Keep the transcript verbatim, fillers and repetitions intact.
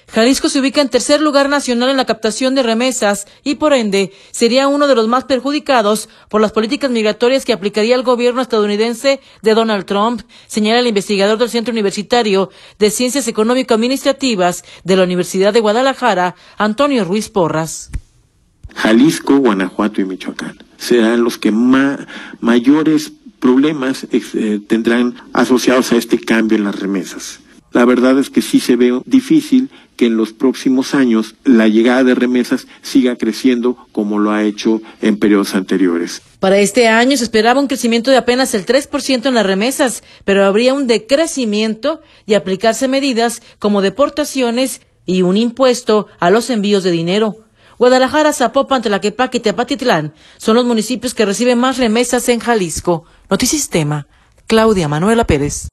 Jalisco se ubica en tercer lugar nacional en la captación de remesas y, por ende, sería uno de los más perjudicados por las políticas migratorias que aplicaría el gobierno estadounidense de Donald Trump, señala el investigador del Centro Universitario de Ciencias Económico-Administrativas de la Universidad de Guadalajara, Antonio Ruiz Porras. Jalisco, Guanajuato y Michoacán serán los que ma mayores problemas eh, tendrán asociados a este cambio en las remesas. La verdad es que sí se ve difícil que en los próximos años la llegada de remesas siga creciendo como lo ha hecho en periodos anteriores. Para este año se esperaba un crecimiento de apenas el tres por ciento en las remesas, pero habría un decrecimiento y aplicarse medidas como deportaciones y un impuesto a los envíos de dinero. Guadalajara, Zapopan, Tlaquepaque y Tepatitlán son los municipios que reciben más remesas en Jalisco. Notisistema, Claudia Manuela Pérez.